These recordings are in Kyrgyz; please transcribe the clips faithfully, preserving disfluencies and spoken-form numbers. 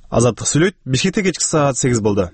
Азаттык сүйлөйт. Бишкекте кечки саат сегиз болду.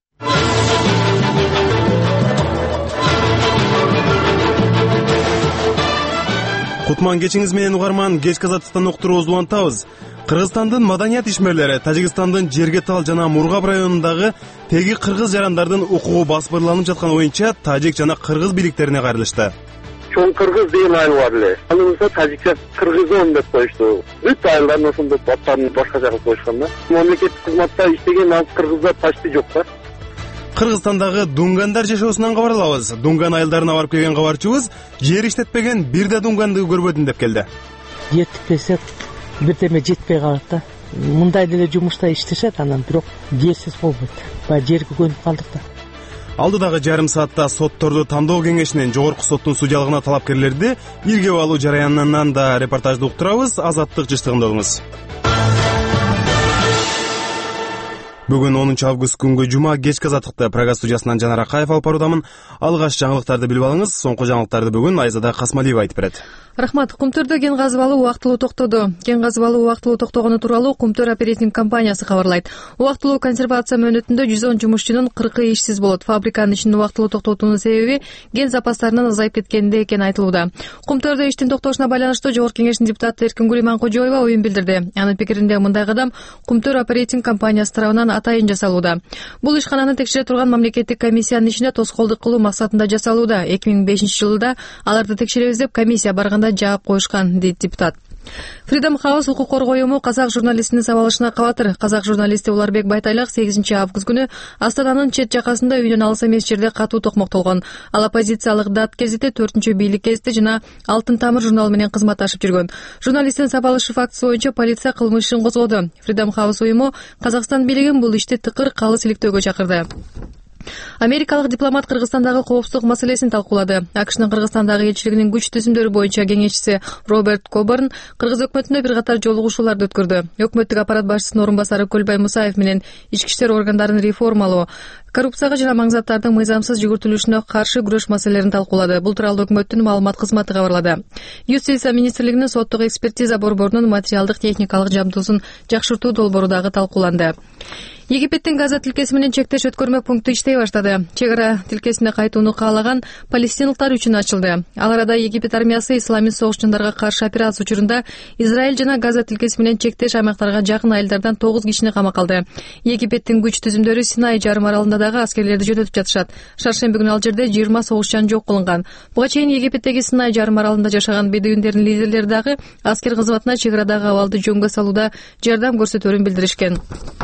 Кутман кечиңиз менен угарман, кечки азаттыктан уктуруубузду улантабыз. Кыргызстандын маданият ишмерлери Тажикстандын Жергетал жана Мургаб районундагы теги кыргыз жарандардын укугу басбырланып жатканы боюнча тажик жана кыргыз бийликтерине кайрылышты. Чоң кыргыз деген айыл бар эле. Анысы тажикча кыргызон деп коюшту. Бүт айылдарын ошондо аттарын башкача кылып коюшкан да. Мамлекеттик кызматта иштеген ал кыргыздар почти жок да. Кыргызстандагы Дунгандар жашоосунан кабарлабыз. Дунган айылдарына барып келген кабарчыбыз жер иштетпеген бир да Дунганды көрбөдүм деп келди. Жетпесек бирдеме жетпей калат да. Мындай деле жумушта иштешет, анан бирок жерсиз болбойт. Баягы жерге көнүп калдык да. Алдыдагы жарым саатта сотторду тандоо кеңешинин жогорку соттун судьялыгына талапкерлерди бирге алуу жараянынан да репортажды уктурабыз. Азаттык жыштыгында болуңуз. Бүгүн онунчу август күнгө жума кечки азаттыкты Прага студиясынан Жанар Акаев алып баруудамын. Алгач жаңылыктарды билип алыңыз. Соңку жаңылыктарды бүгүн Айзада Касмалиева айтып берет. Рахмат. Кумтөрдө кен казып алуу убактылуу токтоду. Кен казып алуу убактылуу токтогону тууралуу Кумтөр оперейтинг компаниясы кабарлайт. Убактылуу консервация мөөнөтүндө жүз он жумушчунун кыркы ишсиз болот. Фабриканын ишин убактылуу токтотуунун себеби кен запастарынын азайып кеткенинде экени айтылууда. Кумтөрдө иштин токтошуна байланыштуу Жогорку кеңештин депутаты Эркингүл Иманкожоева оюн билдирди. Анын пикиринде мындай кадам Кумтөр оперейтинг компаниясы тарабынан атайын жасалууда. Бул ишкананы текшере турган мамлекеттик комиссиянын ишине тоскоолдук кылуу максатында жасалууда. эки миң бешинчи жылда аларды текшеребиз деп комиссия барганда жаап коюшкан, дейт депутат. Freedom House укук коргоо уюму казак журналистинин сабалышына кабатыр. Казак журналисти Уларбек Байтайлак сегизинчи август күнү Астананын чет жакасында үйүнөн алыс эмес жерде катуу токмоктолгон. Ал оппозициялык дат гезити, төртүнчү бийлик гезити жана Алтын тамыр журналы менен кызматташып жүргөн. Журналисттин сабалышы фактысы боюнча полиция кылмыш ишин козгоду. Freedom House уюму Казакстан бийлигин бул ишти тыкыр калыс иликтөөгө чакырды. Америкалык дипломат Кыргызстандагы коопсуздук маселесин талкуулады. АКШнын Кыргызстандагы элчилигинин күч түзүмдөрү боюнча кеңешчиси Роберт Коборн Кыргыз өкмөтүнө бир катар жолугушууларды өткөрдү. Өкмөттүк аппарат башчысынын орун басары Көлбай Мусаев менен ички иштер органдарын реформалоо, коррупцияга жана маңзаттардын мыйзамсыз жүгүртүлүшүнө каршы күрөш маселелерин талкуулады. Бул тууралуу өкмөттүн маалымат кызматы кабарлады. Юстиция министрлигинин соттук экспертиза борборунун материалдык техникалык жабдуусун жакшыртуу долбоору дагы талкууланды. Египеттин Газа тилкеси менен чектеш өткөрмө пункту иштей баштады. Чек ара тилкесине кайтууну каалаган палестиналыктар үчүн ачылды. Ал арада Египет армиясы исламист согушчундарга каршы операция учурунда Израиль жана Газа тилкеси менен чектеш аймактарга жакын айылдардан тогуз кишини камакка алды. Египеттин күч түзүмдөрү Синай жарым аралында дагы аскерлерди жөнөтүп жатышат. Шаршемби күнү ал жерде жыйырма согушчан жок кылынган. Буга чейин Египеттеги Синай жарым аралында жашаган бедуиндердин лидерлери дагы аскер кызматына чек арадагы абалды жөнгө салууда жардам көрсөтөөрүн билдиришкен.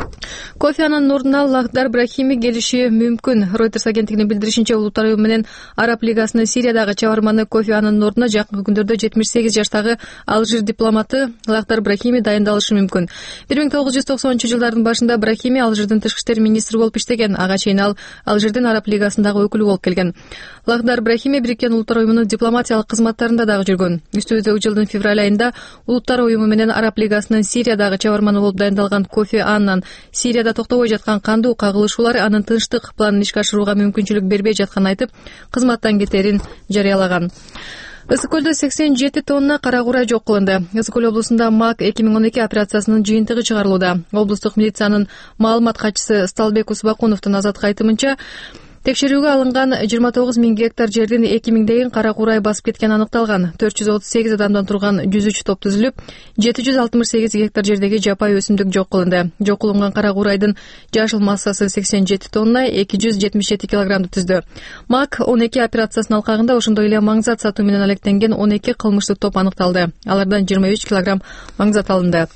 Кофи Аннан ордуна Лахдар Брахими келиши мүмкүн. Reuters агенттигинин билдиришинче, Улуттар уюму менен Араб лигасынын Сириядагы чабарманы Кофи Аннан ордуна жакынкы күндөрдө жетимиш сегиз жаштагы Алжир дипломаты Лахдар Брахими дайындалышы мүмкүн. бир миң тогуз жүз токсонунчу жылдардын башында Брахими Алжирдин тышкы иштер министри болуп иштеген. Ага чейин ал Алжирдин Араб лигасындагы өкүлү болуп келген. Лахдар Брахими Бириккен Улуттар уюмунун дипломатиялык кызматтарында дагы жүргөн. Үстүбүздөгү жылдын февраль айында Улуттар уюму менен Араб лигасынын Сириядагы чабарманы болуп дайындалган Кофи Аннан Сирияда токтобой жаткан кандуу кагылышуулар анын тынчтык планын ишке ашырууга мүмкүнчүлүк бербей жатканын айтып, кызматтан кетерин жарыялаган. Ысык көлдө сексен жети тонна кара курай жок кылынды. Ысык көл облусунда МАК эки миң он эки операциясынын жыйынтыгы чыгарылууда. Облустук милициянын маалымат катчысы Сталбек Усбакуновдун азаттыкка айтымынча, текшерүүгө алынган жыйырма тогуз миң гектар жердин эки миңдейин кара курай басып кеткени аныкталган. төрт жүз отуз сегиз адамдан турган жүз үч топ түзүлүп, жети жүз алтымыш сегиз гектар жердеги жапайы өсүмдүк жок кылынды. Жок кылынган кара курайдын жашыл массасы сексен жети тонна, эки жүз жетимиш жети килограммды түздү. МАК он эки операциясынын алкагында ошондой эле маңзат сатуу менен алектенген он эки кылмыштык топ аныкталды. Алардан жыйырма үч килограмм маңзат алынды.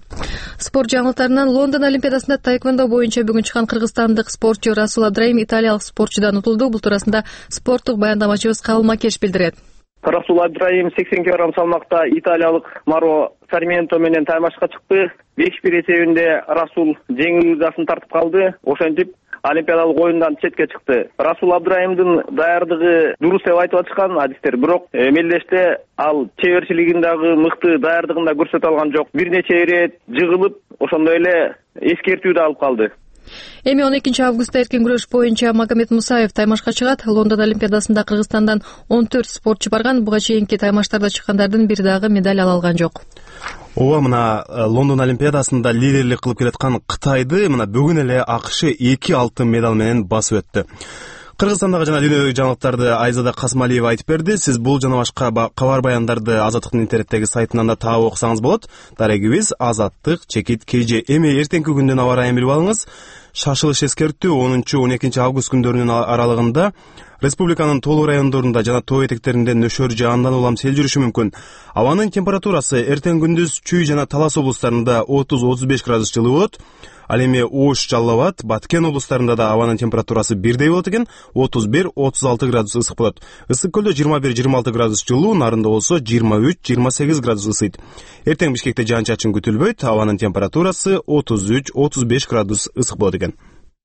Спорт жаңылыктарынан Лондон олимпиадасында таэквондо боюнча бүгүн чыккан кыргызстандык спортчу Расул Абдраим италиялык спортчудан утулду. Бул туурасында спорттук баяндамачыбыз Кабыл Макеш билдирет. Расул Абдраим сексен килограмм салмакта италиялык Маро Сарменто менен таймашка чыкты. беш бир эсебинде Расул жеңил ызасын тартып калды. Ошентип олимпиадалык оюндан четке чыкты. Расул Абдраимдин даярдыгы дурус деп айтып атышкан адистер, бирок мелдеште ал чеберчилигин дагы мыкты даярдыгын да көрсөтө алган жок. Бир нече ирет жыгылып, ошондой эле эскертүү да алып калды. Эми он экинчи августта эркин күрөш боюнча Магомед Мусаев таймашка чыгат. Лондон олимпиадасында Кыргызстандан он төрт спортчу барган. Буга чейинки таймаштарда чыккандардын бири дагы медаль ала алган жок. ооба, мына Лондон Олимпиадасында лидерлик кылып келаткан Кытайды мына бүгүн эле АКШ эки алтын медаль менен басып өттү. Кыргызстандагы жана дүйнөлүк жаңылыктарды Айзада Касмалиева айтып берди. Сиз бул жана башка кабар баяндарды Азаттыктын интернеттеги сайтынан да таап окусаңыз болот. Дарегибиз Азаттык чекит кей же. Эми эртеңки күндүн аба ырайын билип алыңыз. Шашылыш эскертүү онунчу он экинчи август күндөрүнүн аралыгында республиканын толук райондорунда жана тоо этектеринде нөшөр же андан улам сел жүрүшү мүмкүн. Абанын температурасы эртең күндүз Чүй жана Талас облустарында отуз отуз беш градус жылуу болот. Ал эми Ош, Жалал Абад, Баткен облустарында да абанын температурасы бирдей болот экен, отуз бир отуз алты градус ысык болот. Ысык көлдө жыйырма бир жыйырма алты градус жылуу, Нарында болсо жыйырма үч жыйырма сегиз градус ысыйт. Эртең Бишкекте жаан-чачын күтүлбөйт, абанын температурасы отуз үч отуз беш градус ысык болот экен.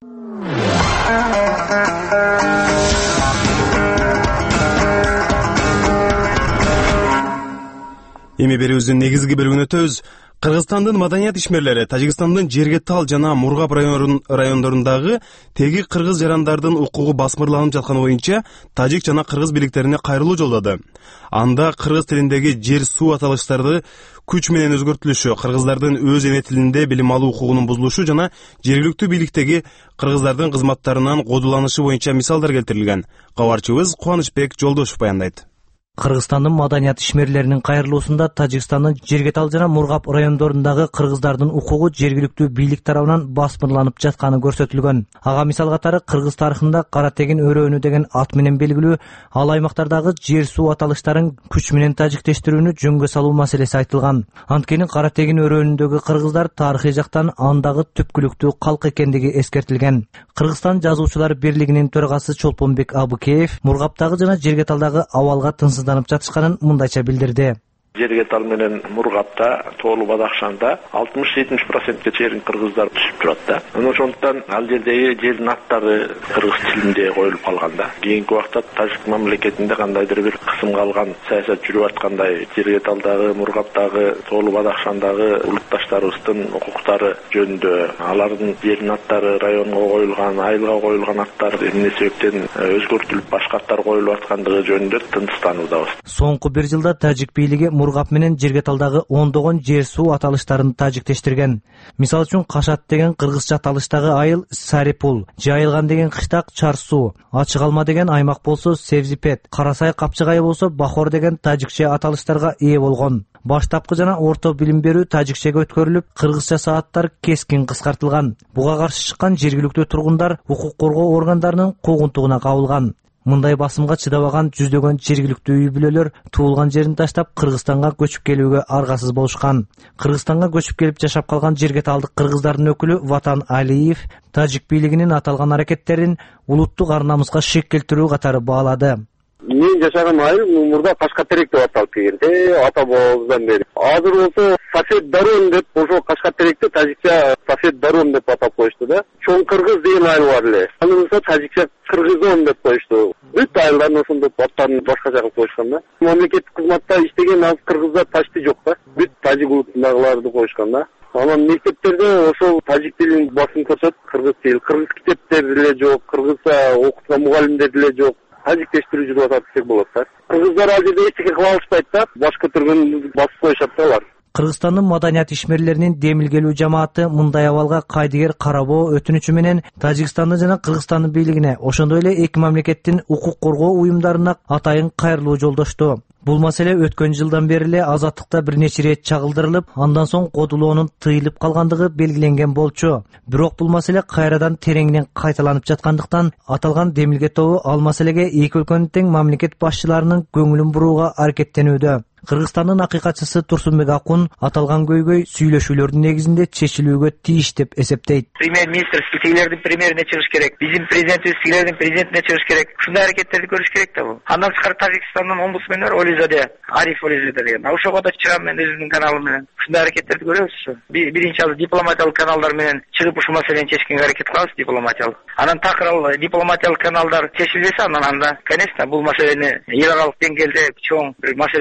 Эми берүүбүздүн негизги бөлүгүнө өтөбүз. Кыргызстандын маданият ишмерлери Тажикстандын Жерге Тал жана Мургап райондорундагы теги кыргыз жарандардын укугу басмырланып жатканы боюнча тажик жана кыргыз бийликтерине кайрылуу жолдоду. Анда кыргыз тилиндеги жер суу аталыштарды күч менен өзгөртүлүшү, кыргыздардын өз эне тилинде билим алуу укугунун бузулушу жана жергиликтүү бийликтеги кыргыздардын кызматтарынан кодуланышы боюнча мисалдар келтирилген. Кабарчыбыз Кубанычбек Жолдошев баяндайт. Кыргызстандын маданият ишмерлеринин кайрылуусунда Тажикстандын Жерге Тал жана Мургап райондорундагы кыргыздардын укугу жергиликтүү бийлик тарабынан басмырланып жатканы көрсөтүлгөн. Ага мисал катары кыргыз тарыхында Кара тегин өрөөнү деген ат менен белгилүү ал аймактардагы жер суу аталыштарын күч менен тажиктештирүүнү жөнгө салуу маселеси айтылган. Анткени Кара тегин өрөөнүндөгү кыргыздар тарыхый жактан андагы түпкүлүктүү калк экендиги эскертилген. Кыргызстан жазуучулар бирлигинин төрагасы Чолпонбек Абыкеев Мургаптагы жана Жерге Талдагы абалга тынсызданып жатышканын мындайча билдирди. Жерге Тал менен Мургапта, Тоолу Бадахшанда алтымыш жетимиш процентке чейин кыргыздар түшүп турат да. Анан ошондуктан ал жердеги жердин аттары кыргыз тилинде коюлуп калган да. Кийинки убакта тажик мамлекетинде кандайдыр бир кысымга алган саясат жүрүп аткандай Жерге Талдагы, Мургаптагы, Тоолу Бадахшандагы улутташтарыбыздын укуктары жөнүндө алардын жердин аттары районго коюлган, айылга коюлган аттар эмне себептен өзгөртүлүп башка аттар коюлуп аткандыгы жөнүндө тынчтануудабыз. Соңку бир жылда тажик бийлиги Мургап менен Жерге Талдагы ондогон жер суу аталыштарын тажиктештирген. Мисал үчүн Кашат деген кыргызча аталыштагы айыл Сарипул, Жайылган деген кыштак Чарсу, Ачык алма деген аймак болсо Севзипет, Карасай Капчыгай болсо Бахор деген тажикче аталыштарга ээ болгон. Баштапкы жана орто билим берүү тажикчеге өткөрүлүп, кыргызча сааттар кескин кыскартылган. Буга каршы чыккан жергиликтүү тургундар укук коргоо органдарынын куугунтугуна кабылган. Мындай басымга чыдабаган жүздөгөн жергиликтүү үй бүлөлөр туулган жерин таштап Кыргызстанга көчүп келүүгө аргасыз болушкан. Кыргызстанга көчүп келип жашап калган Жерге Талдык кыргыздардын өкүлү Ватан Алиев тажик бийлигинин аталган аракеттерин улуттук ар намыска шек келтирүү катары баалады. Мен жашаган айыл мурда Кашкатерек деп аталып келген, ата бабабыздан бери. Азыр болсо Сафет Дарон деп, ошо Кашкатеректи тажикча Сафет Дарон деп атап коюшту да. Чоң Кыргыз деген айыл бар эле. Аны болсо тажикча Кыргызон деп коюшту. Бүт айылдарын ошондой аттарын башкача кылып коюшкан да. Мамлекеттик кызматта иштеген аз кыргыздар ташты жок да. Бүт тажик улутундагыларды коюшкан да. Анан мектептерде ошол тажик тилин басым көрсөтүп, кыргыз тил, кыргыз китептер деле жок, кыргызча окуткан мугалимдер деле жок. Тажиктештирүү жүрүп атат десек болот да. Кыргыздар ал жерде эч ким кылалышпайт да, башка көтөргөн басып коюшат да алар. Кыргызстандын маданият ишмерлеринин демилгелүү жамааты мындай абалга кайдыгер карабоо өтүнүчү менен Тажикстандын жана Кыргызстандын бийлигине, ошондой эле эки мамлекеттин укук коргоо уюмдарына атайын кайрылуу жолдошту. Бул маселе өткөн жылдан бери эле Азаттыкта бир нече ирет чагылдырылып, андан соң кодулоонун тыйылып калгандыгы белгиленген болчу. Бирок бул маселе кайрадан тереңинен кайталанып жаткандыктан аталган демилге тобу ал маселеге эки өлкөнүн тең мамлекет башчыларынын көңүлүн бурууга аракеттенүүдө. Кыргызстандын акыйкатчысы Турсунбек Акун аталган көйгөй сүйлөшүүлөрдүн негизинде чечилүүгө тийиш деп эсептейт. Премьер-министр силердин премьерине чыгыш керек, биздин президентибиз силердин президентине чыгыш керек. Ушундай аракеттерди көрүш керек да бул. Андан тышкары Тажикстандын омбудсмени бар Олизаде, Ариф Олизаде деген. Ошого да чыгам мен өзүмдүн каналым менен. Ушундай аракеттерди көрөбүз. Биринчи ал дипломатиялык каналдар менен чыгып ушул маселени чечкенге аракет кылабыз дипломатиялык. Анан такыр ал дипломатиялык каналдар чечилбесе анан анда, конечно, бул маселени эл аралык деңгээлде чоң бир маселе катары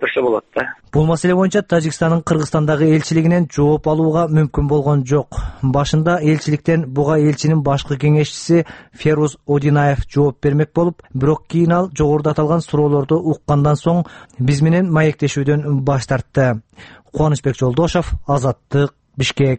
берсе болот да. Бул маселе боюнча Тажикстандын Кыргызстандагы элчилигинен жооп алууга мүмкүн болгон жок. Башында элчиликтен буга элчинин башкы кеңешчиси Феруз Одинаев жооп бермек болуп, бирок кийин ал жогоруда аталган суроолорду уккандан соң биз менен маектешүүдөн баш тартты. Кубанычбек Жолдошов, Азаттык, Бишкек.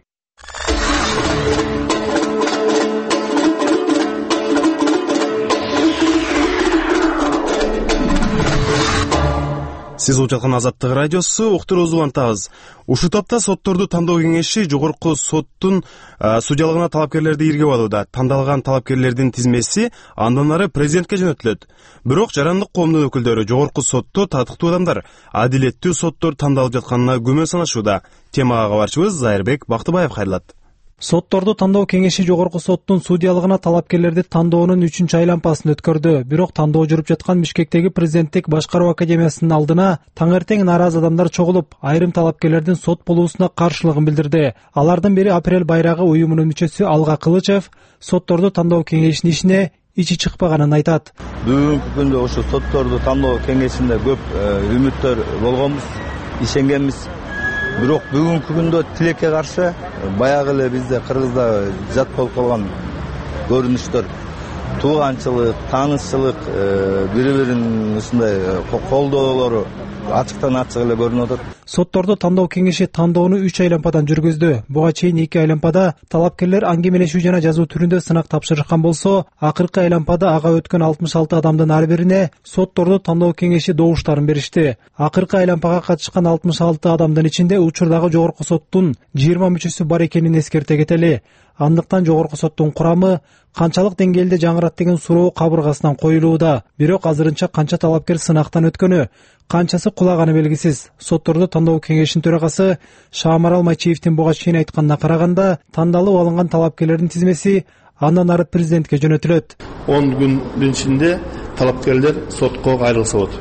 Сиз угуп жаткан Азаттык радиосу, уктуруубузду улантабыз. Ушул топто сотторду тандоо кеңеши жогорку соттун судьялыгына талапкерлерди иргеп алууда. Тандалган талапкерлердин тизмеси андан ары президентке жөнөтүлөт. Бирок жарандык коомдун өкүлдөрү жогорку сотто татыктуу адамдар, адилеттүү соттор тандалып жатканына күмөн санашууда. Темага кабарчыбыз Зайырбек Бактыбаев кайрылат. Сотторду тандоо кеңеши жогорку соттун судьялыгына талапкерлерди тандоонун үчүнчү айланпасын өткөрдү. Бирок тандоо жүрүп жаткан Бишкектеги президенттик башкаруу академиясынын алдына таңертең нааразы адамдар чогулуп, айрым талапкерлердин сот болуусуна каршылыгын билдирди. Алардын бири Апрель байрагы уюмунун мүчөсү Алга Кылычев сотторду тандоо кеңешинин ишине ичи чыкпаганын айтат. Бүгүнкү күндө ушу сотторду тандоо кеңешинде көп үмүттөр болгонбуз, ишенгенбиз. Бирок бүгүнкү күндө тилекке каршы баягы эле бизде Кыргызда жат болуп калган көрүнүштөр, тууганчылык, таанышчылык, бири-бирин ушундай колдоолору ачыктан ачык эле көрүнүп атат. Сотторду тандоо кеңеши тандоону үч айланпадан жүргүздү. Буга чейин эки айланпада талапкерлер аңгемелешүү жана жазуу түрүндө сынак тапшырышкан болсо, акыркы айланпада ага өткөн алтымыш алты адамдын ар бирине сотторду тандоо кеңеши добуштарын беришти. Акыркы айланпага катышкан алтымыш алты адамдын ичинде учурдагы жогорку соттун жыйырма мүчөсү бар экенин эскерте кетели. Андыктан жогорку соттун курамы канчалык деңгээлде жаңырат деген суроо кабыргасынан коюлууда. Бирок азырынча канча талапкер сынактан өткөнү, канчасы кулаганы белгисиз. Сотторду тандоо кеңешинин төрагасы Шаамарал Майчиевдин буга чейин айтканына караганда, тандалып алынган талапкерлердин тизмеси андан ары президентке жөнөтүлөт. он күндүн ичинде талапкерлер сотко кайрылса болот.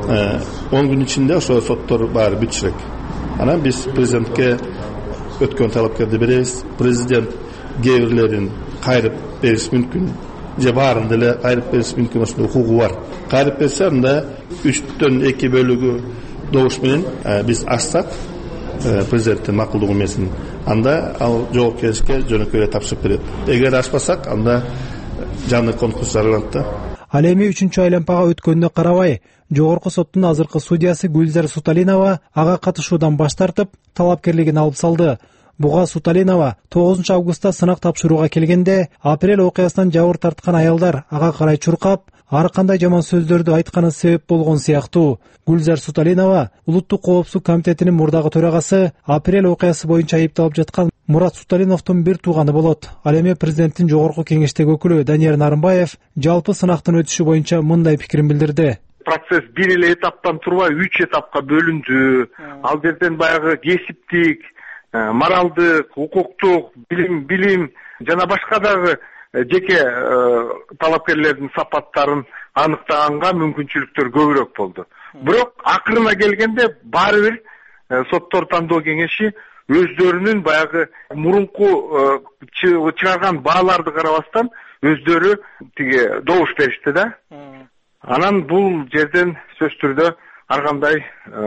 он күндүн ичинде ошо соттор баары бүтүшүрөк. Анан биз президентке өткөн талапкерди беребиз. Президент кээ бирлерин кайрып бериш мүмкүн, же баарын деле кайрып бериш мүмкүн, ошондой укугу бар. Кайрып берсе анда үчтөн эки бөлүгү добуш менен биз ачсак, президенттин макулдугу менен, анда ал жогорку кеңешке жөнөкөй эле тапшырып берет. Эгер ачпасак, анда жаңы конкурс жарыяланат да. Ал эми үчүнчү айланпага өткөнүнө карабай, жогорку соттун азыркы судьясы Гүлзар Суталинова ага катышуудан баш тартып, талапкерлигин алып салды. Буга Суталинова тогузунчу августта сынак тапшырууга келгенде, апрель окуясынан жабыр тарткан аялдар ага карай чуркап, ар кандай жаман сөздөрдү айтканы себеп болгон сыяктуу. Гүлзар Суталинова Улуттук коопсуздук комитетинин мурдагы төрагасы, апрель окуясы боюнча айыпталып жаткан Мурат Суталиновдун бир тууганы болот. Ал эми президенттин жогорку кеңештеги өкүлү Данияр Нарымбаев жалпы сынактын өтүшү боюнча мындай пикирин билдирди. Процесс бир эле этаптан турбай үч этапка бөлүндү. Ал жерден баягы кесиптик, моралдык, укуктук, билим, билим жана башка дагы жеке талапкерлердин сапаттарын аныктаганга мүмкүнчүлүктөр көбүрөөк болду. Бирок акырына келгенде баары бир соттор тандоо кеңеши өздөрүнүн баягы мурунку чыгарган бааларды карабастан өздөрү тиги добуш беришти да. Анан бул жерден сөз түрдө ар кандай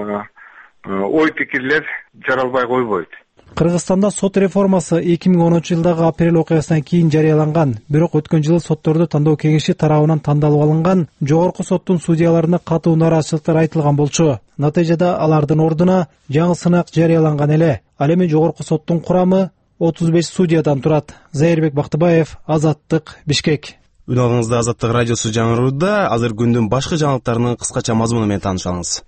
ой пикирлер жаралбай койбойт. Кыргызстанда сот реформасы эки миң онунчу жылдагы апрель окуясынан кийин жарыяланган. Бирок өткөн жылы сотторду тандоо кеңеши тарабынан тандалып алынган жогорку соттун судьяларына катуу нааразычылыктар айтылган болчу. Натыйжада алардын ордуна жаңы сынак жарыяланган эле. Ал эми жогорку соттун курамы отуз беш судьядан турат. Зайырбек Бактыбаев, Азаттык, Бишкек. Үн алыңызда Азаттык радиосу жаңырууда. Азыр күндүн башкы жаңылыктарынын кыскача мазмуну менен таанышабыз.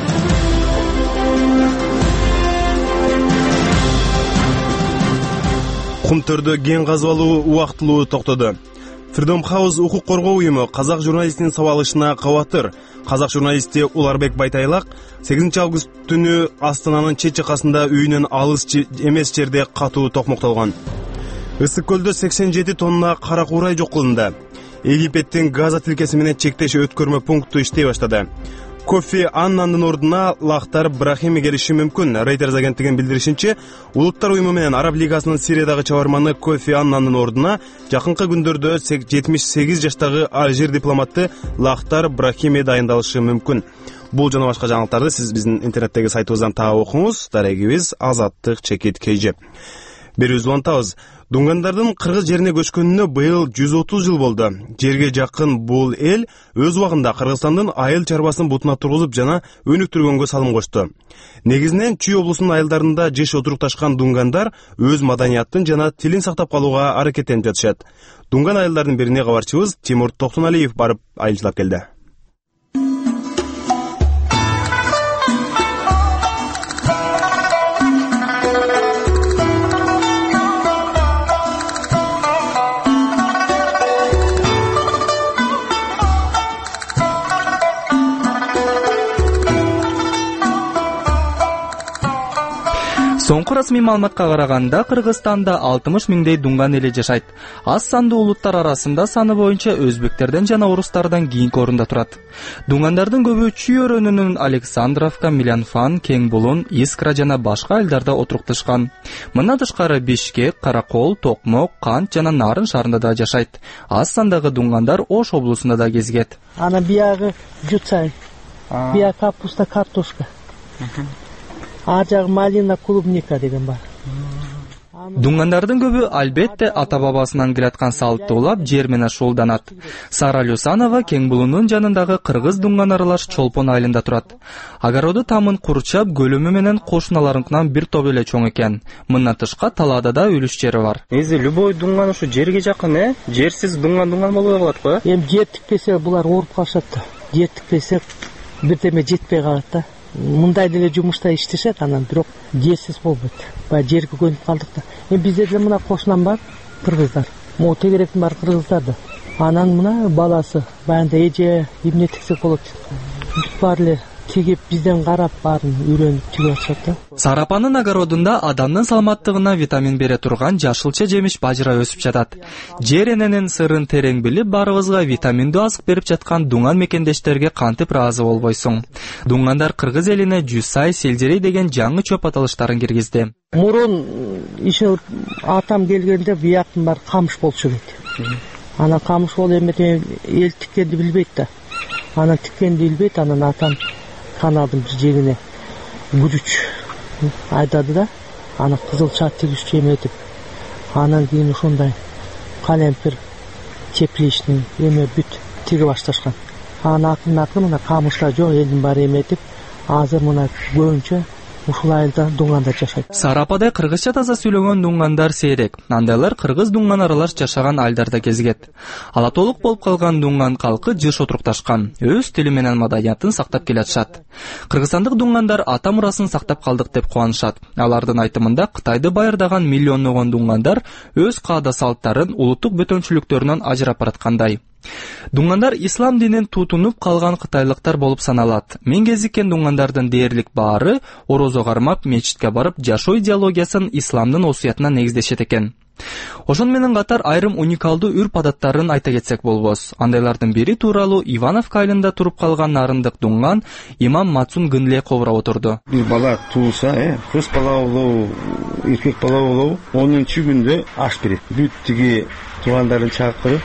Кумтөрдө кен казып алуу убактылуу токтоду. Freedom House укук коргоо уюму казак журналистинин сабалышына кабатыр. Казак журналисти Уларбек Байтайлак сегизинчи август түнү Астананын чет жакасында үйүнөн алыс эмес жерде катуу токмоктолгон. Ысык көлдө сексен жети тонна кара куурай жок кылынды. Египеттин Газа тилкеси менен чектеш өткөрмө пункту иштей баштады. Кофи Аннандын ордуна лактар Брахими келиши мүмкүн. Reuters агенттигинин билдиришинче, Улуттар уюму менен Араб лигасынын Сириядагы чабарманы Кофи Аннандын ордуна жакынкы күндөрдө жетимиш сегиз жаштагы Алжир дипломаты лактар Брахими дайындалышы мүмкүн. Бул жана башка жаңылыктарды сиз биздин интернеттеги сайтыбыздан таап окуңуз. Дарегибиз Азаттык чекит kg. Берүүбүздү улантабыз. Дунгандардын кыргыз жерине көчкөнүнө быйыл жүз отуз жыл болду. Жерге жакын бул эл өз убагында Кыргызстандын айыл чарбасын бутуна тургузуп жана өнүктүргөнгө салым кошту. Негизинен Чүй облусунун айылдарында жеш отурукташкан дунгандар өз маданиятын жана тилин сактап калууга аракеттенип жатышат. Дунган айылдардын бирине кабарчыбыз Тимур Токтоналиев барып айылчылап келди. Соңку расмий маалыматка караганда Кыргызстанда алтымыш миңдей дунган эли жашайт. Аз сандуу улуттар арасында саны боюнча өзбектерден жана орустардан кийинки орунда турат. Дунгандардын көбү Чүй өрөөнүнүн Александровка, Милянфан, Кеңбулун, Искра жана башка айылдарда отурукташкан. Мындан тышкары Бишкек, Каракол, Токмок, Кант жана Нарын шаарында да жашайт. Аз сандагы дунгандар Ош облусунда да кезигет. Ана биягы жуцай, бия капуста, картошка. Ар жагы малина, клубника деген бар. Дунгандардын көбү албетте ата бабасынан келаткан салтты улап жер менен шуулданат. Сара Люсанова Кеңбулунун жанындагы кыргыз дунган аралаш Чолпон айылында турат. Огороду тамын курчап, көлөмү менен кошуналарынкынан бир топ эле чоң экен. Мындан тышка талаада да үлүш жери бар. Эзи любой дунган ушу жерге жакын, э? Жерсиз дунган дунган болбой калат го. Эми жер тикпесе булар ооруп калышат да. Жер тикпесе бирдеме жетпей калат да. Мындай деле жумушта иштешет, анан бирок жерсиз болбойт. Баягы жерге көнүп калдык да. Эми бизде деле мына кошунам бар, кыргыздар. Могу тегеректин бар кыргыздар да. Анан мына баласы баягында эже эмне тиксек болот. Бар эле тигип бизден карап баарын үйрөнүп тигип атышат да. Сарапанын огородунда адамдын саламаттыгына витамин бере турган жашылча жемиш бажыра өсүп жатат. Жер эненин сырын терең билип, барыбызга витаминдүү азык берип жаткан дунган мекендештерге кантип ыраазы болбойсуң. Дунгандар кыргыз элине жусай, селдерей деген жаңы чөп аталыштарын киргизди. Мурун иши атам келгенде бияктын бар камыш болчу дейт. Анан камыш болуп эметип эл тиккенди билбейт да. Анан тиккенди билбейт, анан атам каналдын бир жегине күрүч айдады да, аны кызылча тигишчи эметип, анан кийин ошондой калемпир, тепличный эме бүт тиги башташкан. Анан акырын-акырын мына камыштар жок, элдин баары эметип, азыр мына көбүнчө ушул айылда дунгандар жашайт. Сарапада кыргызча таза сүйлөгөн дунгандар сейрек. Андайлар кыргыз дунган аралаш жашаган айылдарда кезигет. Ала толук болуп калган дунган калкы жыш отурукташкан, өз тили менен маданиятын сактап келатышат. Кыргызстандык дунгандар ата мурасын сактап калдык деп кубанышат. Алардын айтымында Кытайды байырдаган миллиондогон дунгандар өз каада салттарын улуттук бөтөнчүлүктөрүнөн ажырап бараткандай. Дунгандар ислам динин тутунуп калган кытайлыктар болуп саналат. Мен кезиккен дунгандардын дээрлик баары орозо кармап, мечитке барып, жашоо идеологиясын исламдын осуятына негиздешет экен. Ошон менен катар айрым уникалдуу үрп адаттарын айта кетсек болбос. Андайлардын бири тууралуу Ивановка айылында туруп калган нарындык дунган имам Мацун Гынле кобура отурду. Бир бала туулса, э, кыз бала болобу, эркек бала болобу, онунчу күндө аш берет. Бүт тиги туугандарын чакырып,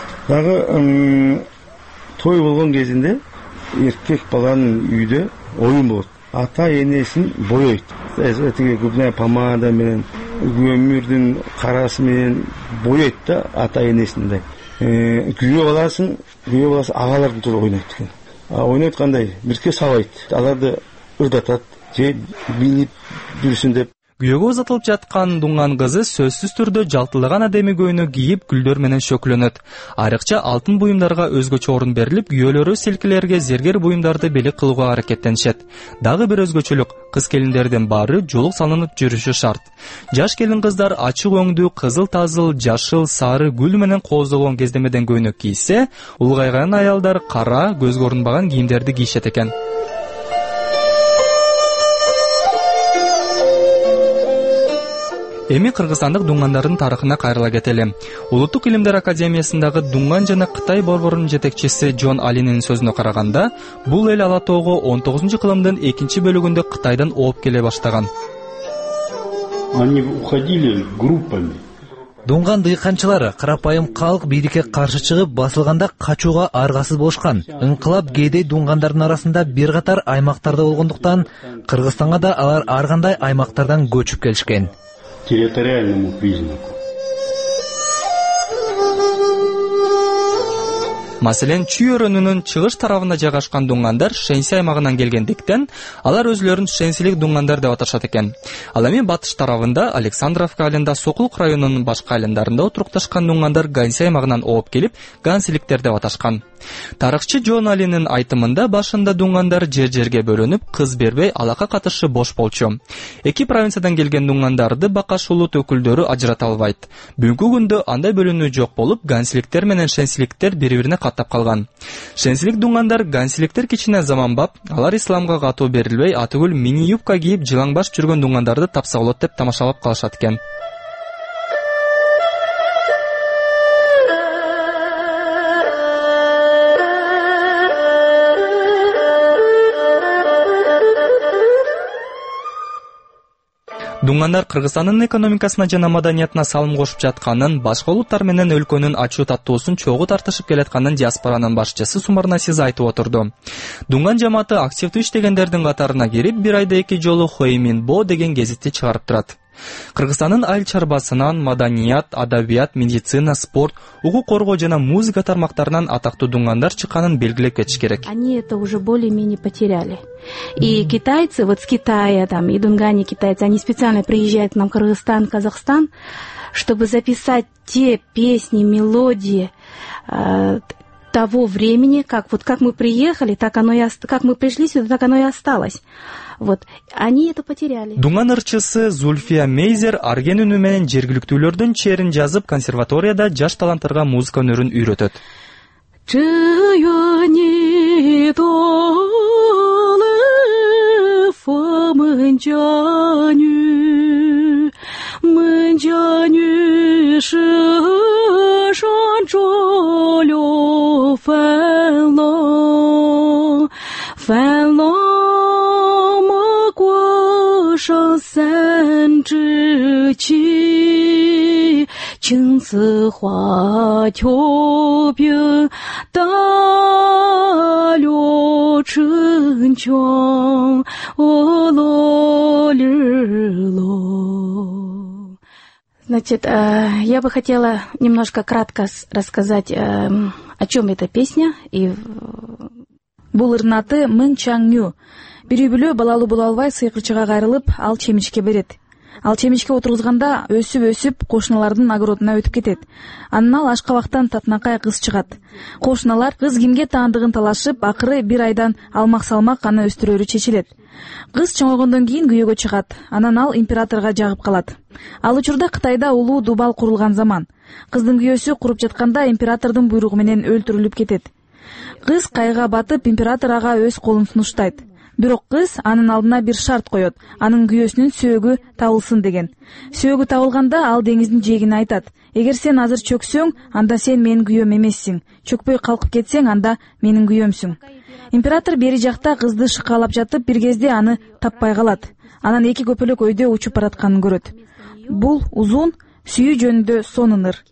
дагы той болгон кезинде эркек баланын үйдө оюн болот. Ата энесин боёйт. Тиги губная помада менен, көмүрдүн карасы менен боёйт да ата энесин да. Күйөө баласын, күйөө баласы агалардын туру ойнойт экен. А ойнойт кандай? Бирке сабайт. Аларды ырдатат, же бинип жүрсүн деп. Күйөөгө узатылып жаткан дунган кызы сөзсүз түрдө жалтылаган адеми көйнөк кийип гүлдөр менен шөкүлөнөт. Айрыкча алтын буюмдарга өзгөчө орун берилип, күйөөлөрү силкилерге зергер буюмдарды белек кылууга аракеттенишет. Дагы бир өзгөчөлүк, кыз келиндердин баары жолук салынып жүрүшү шарт. Жаш келин кыздар ачык өңдүү, кызыл тазыл, жашыл, сары гүл менен кооздолгон кездемеден көйнөк кийсе, улгайган аялдар кара, көзгө урунбаган кийимдерди кийишет экен. Эми Кыргызстандык дунгандардын тарыхына кайрыла кетели. Улуттук илимдер академиясындагы дунган жана Кытай борборунун жетекчиси Джон Алинин сөзүнө караганда, бул эл ала тоого он тогузунчу кылымдын экинчи бөлүгүндө Кытайдан ооп келе баштаган. Они уходили группами. Дунган дыйканчылар, карапайым калк бийликке каршы чыгып, басылганда качууга аргасыз болушкан. Инкылап кээде дунгандардын арасында бир катар аймактарда болгондуктан, Кыргызстанга да алар ар кандай аймактардан көчүп келишкен. Территориальному признаку. Маселен, Чүй өрөөнүнүн чыгыш тарабында жайгашкан дунгандар Шенси аймагынан келгендиктен, алар өзлөрүн шенсилик дунгандар деп аташат экен. Ал эми батыш тарабында, Александровка айылында, Сокулук районунун башка айылдарында отурукташкан дунгандар Ганси аймагынан ооп келип, гансиликтер деп аташкан. Тарыхчы Жон Алинин айтымында башында дунгандар жер-жерге бөлүнүп, кыз бербей алака катышы бош болчу. Эки провинциядан келген дунгандарды бакаш улут өкүлдөрү ажырата албайт. Бүгүнкү күндө андай бөлүнүү жок болуп, гансиликтер менен шенсиликтер бири-бирине каттап калган. Шенсилик дунгандар гансиликтер кичине заманбап, алар исламга катуу берилбей, атүгүл мини юбка кийип жылаңбаш жүргөн дунгандарды тапса болот деп тамашалап калышат экен. Дунгандар Кыргызстандын экономикасына жана маданиятына салым кошуп жатканын, башка улуттар менен өлкөнүн ачуу таттуусун чогуу тартышып келатканын диаспоранын башчысы Сумар Насиз айтып отурду. Дунган жамааты активдүү иштегендердин катарына кирип, бир айда эки жолу Хоиминбо деген гезитти чыгарып турат. Кыргызстандын айыл чарбасынан маданият, адабият, медицина, спорт, укук коргоо жана музыка тармактарынан атактуу дунгандар чыкканын белгилеп кетиш керек. Они это уже более-менее потеряли. И китайцы, вот с Китая, там, и дунгане китайцы, они специально приезжают к нам в Кыргызстан, Казахстан, чтобы записать те песни, мелодии э, того времени, как вот как мы приехали, так оно и как мы пришли сюда, так оно и осталось. Вот, они это потеряли. Дунган ырчысы Зульфия Мейзер арген үнү менен жергиликтүүлөрдүн черин жазып, консерваторияда жаш таланттарга музыка өнөрүн үйрөтөт. Значит, я бы хотела немножко кратко рассказать, о чем эта песня. И бул ырнаты Мын Чаңню. Бирүү-бирөө балалуу боло албай сыйкырчыга кайрылып, ал чемичке берет. Ал чемичке отургузганда өсүп-өсүп кошуналардын огородуна өтүп кетет. Анан ал ашкабактан татынакай кыз чыгат. Кошуналар кыз кимге таандыгын талашып, акыры бир айдан алмак-салмак аны өстүрөрү чечилет. Кыз чоңойгондон кийин күйөөгө чыгат. Анан ал императорго жагып калат. Ал учурда Кытайда улуу дубал курулган заман. Кыздын күйөөсү куруп жатканда императордун буйругу менен өлтүрүлүп кетет. Кыз кайга батып, император ага өз колун сунуштайт. Бирок кыз анын алдына бир шарт коет. Анын күйөөсүнүн сөөгү табылсын деген. Сөөгү табылганда ал деңиздин жээгине айтат: "Эгер сен азыр чөксөң, анда сен менин күйөөм эмессиң. Чөкпөй калкып кетсең, анда менин күйөөмсүң." Император бери жакта кызды шыкалап жатып, бир кезде аны таппай калат. Анан эки көпөлөк өйдө учуп баратканын көрөт. Бул узун сүйүү жөнүндө сонун ыр.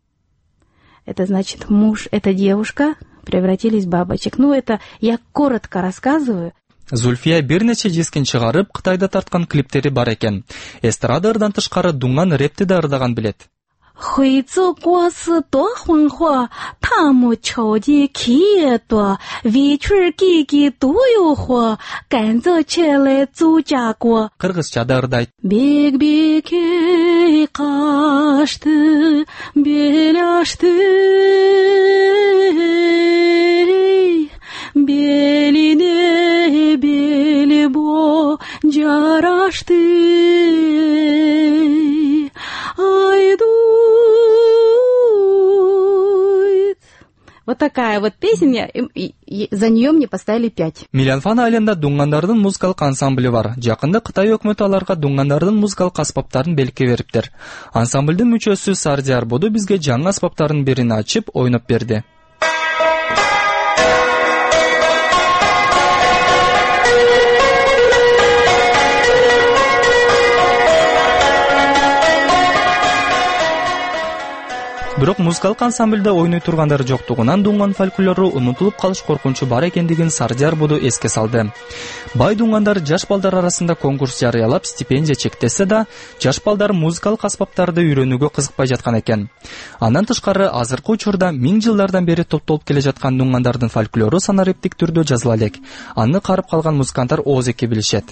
Это значит, муж, эта девушка превратились в бабочек. Ну, это я коротко рассказываю. Зульфия бир нече дискин чыгарып, Кытайда тарткан клиптери бар экен. Эстрада ырдан тышкары дунган рэпти да ырдаган билет. 会做国事多欢活，他们瞧见看多，围裙给给都有活，赶着起来走家过。 Кыргызча да ырдайт. Бек беке кашты, бел ашты, белине бели бо жарашты. Вот такая вот песня, и, и за нее мне поставили пять. Милянфан айылында дунгандардын музыкалык ансамблі бар. Жакында Кытай өкмөтү аларга дунгандардын музыкалык аспаптарын белгилеп бериптир. Ансамблдын мүчөсү Сардиар Боду бизге жаңы аспаптардын бирин ачып, ойноп берди. Бирок музыкалык ансамбльде ойной тургандар жоктугунан дуңган фольклору унутулуп калыш коркунучу бар экендигин Сардиар Буду эске салды. Бай дуңгандар жаш балдар арасында конкурс жарыялап стипендия чектесе да, жаш балдар музыкалык аспаптарды үйрөнүүгө кызыкпай жаткан экен. Андан тышкары азыркы учурда миң жылдардан бери топтолуп келе жаткан дуңгандардын фольклору санариптик түрдө жазыла элек. Аны карып калган музыканттар оозеки билишет.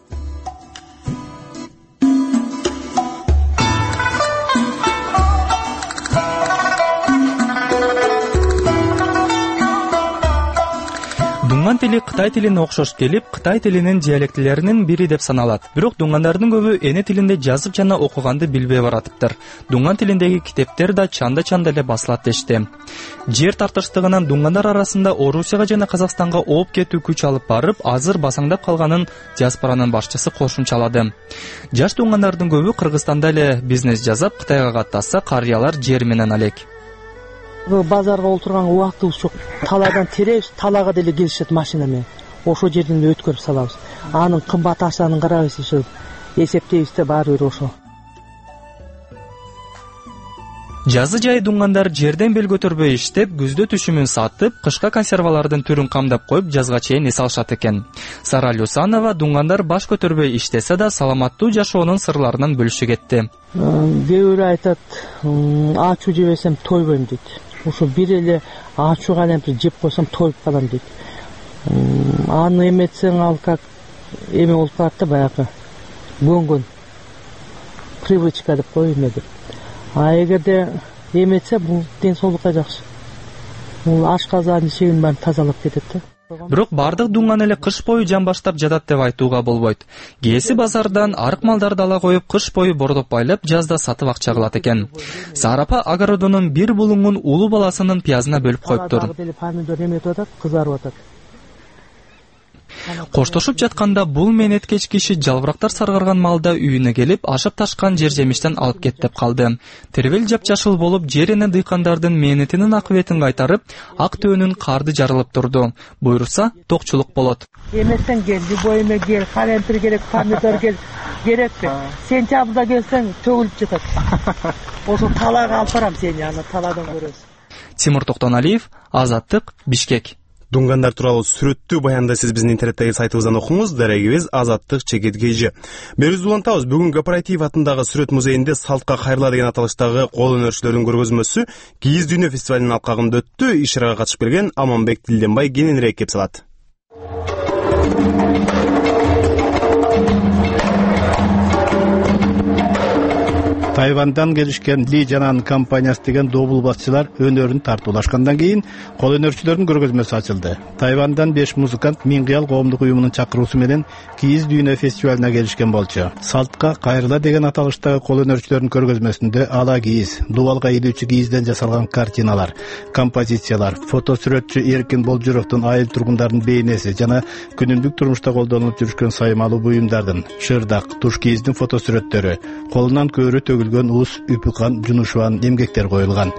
Дуңган тили Кытай тилине окшош келип, Кытай тилинин диалектилеринин бири деп саналат. Бирок дуңгандардын көбү эне тилинде жазып жана окуганды билбей баратыптыр. Дуңган тилиндеги китептер да чанда-чанда эле басылат дешти. Жер тартыштыгынан дуңгандар арасында Орусияга жана Казакстанга ооп кетүү күч алып барып, азыр басаңдап калганын диаспоранын башчысы кошумчалады. Жаш дуңгандардын көбү Кыргызстанда эле бизнес жасап, Кытайга каттаса, карыялар жер менен алек. Базарга олтурганга убактыбыз жок. Таладан теребиз, талага деле келишет машина менен. Ошо жерден өткөрүп салабыз. Анын кымбат ашанын карабыз, ошо эсептейбиз да баары бир ошо. Жазы жай дуңгандар жерден бел көтөрбөй иштеп, күздө түшүмүн сатып, кышка консервалардын түрүн камдап коюп, жазга чейин эс алышат экен. Сара Люсанова дуңгандар баш көтөрбөй иштесе да, саламаттуу жашоонун сырларынан бөлүшүп кетти. Кээ бирөө айтат, ачуу жебесем тойбойм дейт. Ошо бир эле ачууга эле жеп койсом тоюп калам дейт. Аны эметсең ал как эме болуп калат да, баягы көнгөн привычка деп кой эме деп. А эгерде эметсе бул ден соолукка жакшы. Бул ашказан ишигин баарын тазалап кетет да. Бирок бардык дуңган эле кыш бою жан баштап жатат деп айтууга болбойт. Кээси базардан арык малдарды ала коюп, кыш бою бордоп байлап, жазда сатып акча кылат экен. Сарапа огородунун бир булуңун улуу баласынын пиязына бөлүп коюптур. Помидор эметип атат, кызарып атат. Коштошуп жатканда бул менеткеч киши жалбырактар саргарган малда үйүнө келип, ашып ташкан жер жемиштен алып кет деп калды. Тербел жапжашыл болуп, жер эне дыйкандардын менетинин акыбетин кайтарып, ак төөнүн карды жарылып турду. Буйрса, токчулук болот. Эмесең кел, любой эме кел, каремпир керек, помидор кел, керекпи? Сентябрда келсең төгүлүп жатат. Ошо талага алып барам сени, аны таладан көрөсүң. Тимур Токтоналиев, Азаттык, Бишкек. Дуңгандар тууралуу сүрөттүү баянды сиз биздин интернеттеги сайтыбыздан окуңуз. Дарегибиз Азаттык чекит кейжи. Берүүбүздү улантабыз. Бүгүн Кооператив атындагы сүрөт музейинде Салтка кайрыла деген аталыштагы кол өнөрчүлөрдүн көргөзмөсү Кийиз дүйнө фестивалынын алкагында өттү. Ишарага катышып келген Аманбек Тилденбай кененирээк кеп салат. Тайвандан келишкен Ли Жанан компаниясы деген добул басчылар өнөрүн тартуулашкандан кийин кол өнөрчүлөрдүн көргөзмөсү ачылды. Тайвандан беш музыкант Миң кыял коомдук уюмунун чакыруусу менен Кийиз дүйнө фестивалына келишкен болчу. Салтка кайрыла деген аталыштагы кол өнөрчүлөрдүн көргөзмөсүндө ала кийиз, дубалга ийилүүчү кийизден жасалган картиналар, композициялар, фото сүрөтчү Эркин Болжуровдун айыл тургундардын бейнеси жана күнүмдүк турмушта колдонулуп жүрүшкөн саймалуу буюмдардын, шырдак, туш кийиздин фото сүрөттөрү, колунан көөрү төгүлгөн уус Үпүкан Жунушубанын эмгектери коюлган.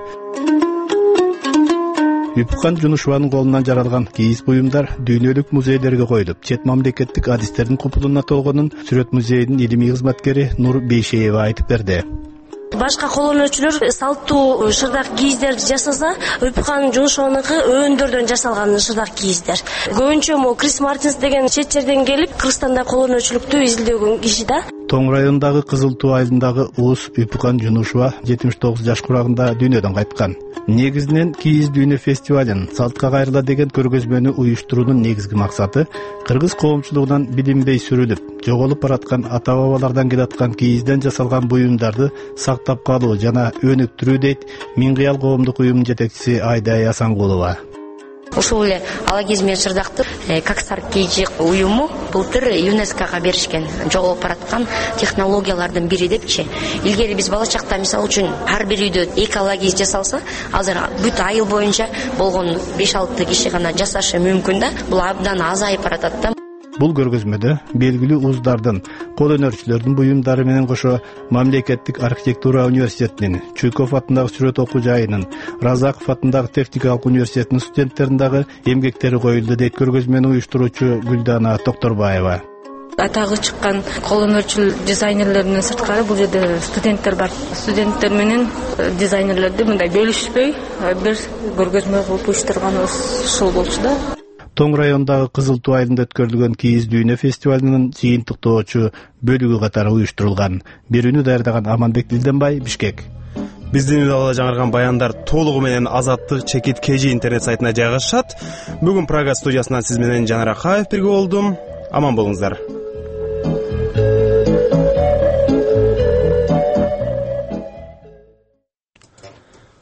Үпүкан Жунушубанын колунан жаралган кийиз буюмдар дүйнөлүк музейлерге коюлуп, чет мамлекеттик адистердин купулуна толгонун Сүрөт музейинин илимий кызматкери Нур Бейшеева айтып берди. Башка кол өнөрчүлөр салттуу шырдак кийиздерди жасаса, Үпүкан Жунушубаныкы өндөрдөн жасалган шырдак кийиздер. Көбүнчө могу Крис Мартинс деген чет жерден келип, Кыргызстанда кол өнөрчүлүктү изилдөгөн киши да. Тоң районундагы Кызыл Туу айылындагы уус Үпүкан Жунушуба жетимиш тогуз жаш курагында дүйнөдөн кайткан. Негизинен Кийиз дүйнө фестивалын Салтка кайрыла деген көргөзмөнү уюштуруунун негизги максаты кыргыз коомчулугунан билинбей сүрүлүп, жоголуп бараткан ата-бабалардан келаткан кийизден жасалган буюмдарды сактап калуу жана өнүктүрүү дейт Миң кыял коомдук уюмунун жетекчиси Айдай Асангулова. Ушул эле ала кийиз менен чырдакты Каксар Кейжи уюму былтыр ЮНЕСКОга беришкен жоголуп бараткан технологиялардын бири депчи. Илгери биз бала чакта мисалы үчүн ар бир үйдө эки ала кийиз жасалса, азыр бүт айыл боюнча болгон беш алты киши гана жасашы мүмкүн да. Бул абдан азайып баратат да. Бул көргөзмөдө белгилүү уздардын, кол өнөрчүлөрдүн буюмдары менен кошо мамлекеттик архитектура университетинин, Чуйков атындагы сүрөт окуу жайынын, Разаков атындагы техникалык университетинин студенттеринин дагы эмгектери коюлду дейт көргөзмөнү уюштуруучу Гүлдана Токторбаева. атагы чыккан кол өнөрчүл дизайнерлерден сырткары бул жерде студенттер бар. Студенттер менен дизайнерлерди мындай бөлүшпөй бир көргөзмө кылып уюштурганыбыз ушул болчу да. Тоң райондагы Кызыл Туу айылында өткөрүлгөн кийиз дүйнө фестивалынын жыйынтыктоочу бөлүгү катары уюштурулган. Берүүнү даярдаган Аманбек Дилденбай, Бишкек. Биздин үдалда жаңырган баяндар толугу менен Азаттык Чекит Кежи интернет сайтына жайгашат. Бүгүн Прага студиясынан сиз менен Жанар Акаев бирге болдум. Аман болуңуздар.